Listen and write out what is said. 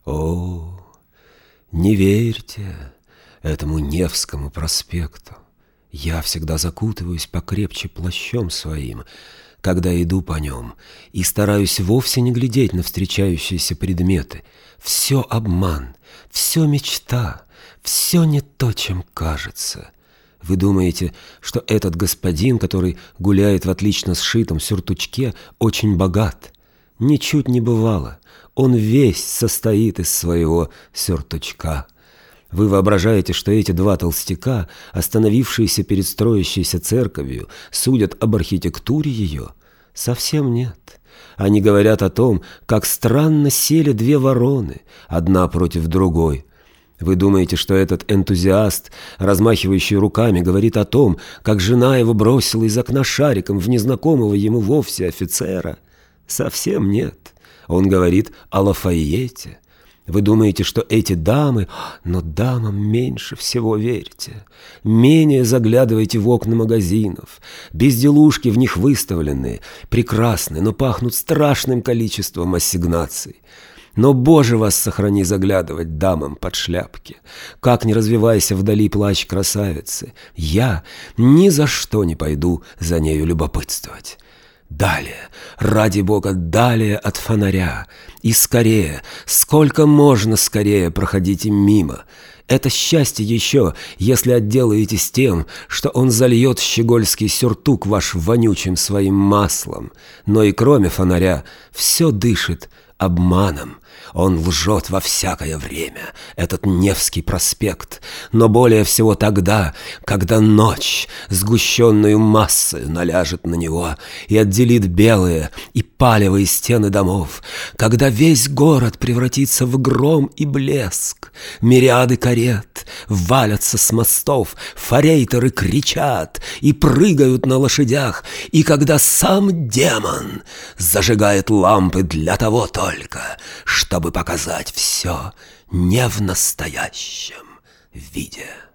О, не верьте этому Невскому проспекту. Я всегда закутываюсь покрепче плащом своим, когда иду по нем, и стараюсь вовсе не глядеть на встречающиеся предметы. Все обман, все мечта, все не то, чем кажется. Вы думаете, что этот господин, который гуляет в отлично сшитом сюртучке, очень богат? Ничуть не бывало. Он весь состоит из своего сюртучка. Вы воображаете, что эти два толстяка, остановившиеся перед строящейся церковью, судят об архитектуре ее? Совсем нет. Они говорят о том, как странно сели две вороны, одна против другой. Вы думаете, что этот энтузиаст, размахивающий руками, говорит о том, как жена его бросила из окна шариком в незнакомого ему вовсе офицера? Совсем нет. Он говорит о Лафайете. Вы думаете, что эти дамы... Но дамам меньше всего верьте. Менее заглядывайте в окна магазинов. Безделушки в них выставленные, прекрасны, но пахнут страшным количеством ассигнаций. Но, Боже, вас сохрани заглядывать дамам под шляпки. Как не развивайся вдали плач красавицы, я ни за что не пойду за нею любопытствовать. Далее, ради Бога, далее от фонаря. И скорее, сколько можно скорее проходите мимо. Это счастье еще, если отделаетесь тем, что он зальет щегольский сюртук ваш вонючим своим маслом. Но и кроме фонаря все дышит обманом. Он лжет во всякое время, этот Невский проспект, но более всего тогда, когда ночь, сгущенную массою, наляжет на него и отделит белые и палевые стены домов, когда весь город превратится в гром и блеск, мириады карет валятся с мостов, форейтеры кричат и прыгают на лошадях, и когда сам демон зажигает лампы для того только, чтобы показать все не в настоящем виде.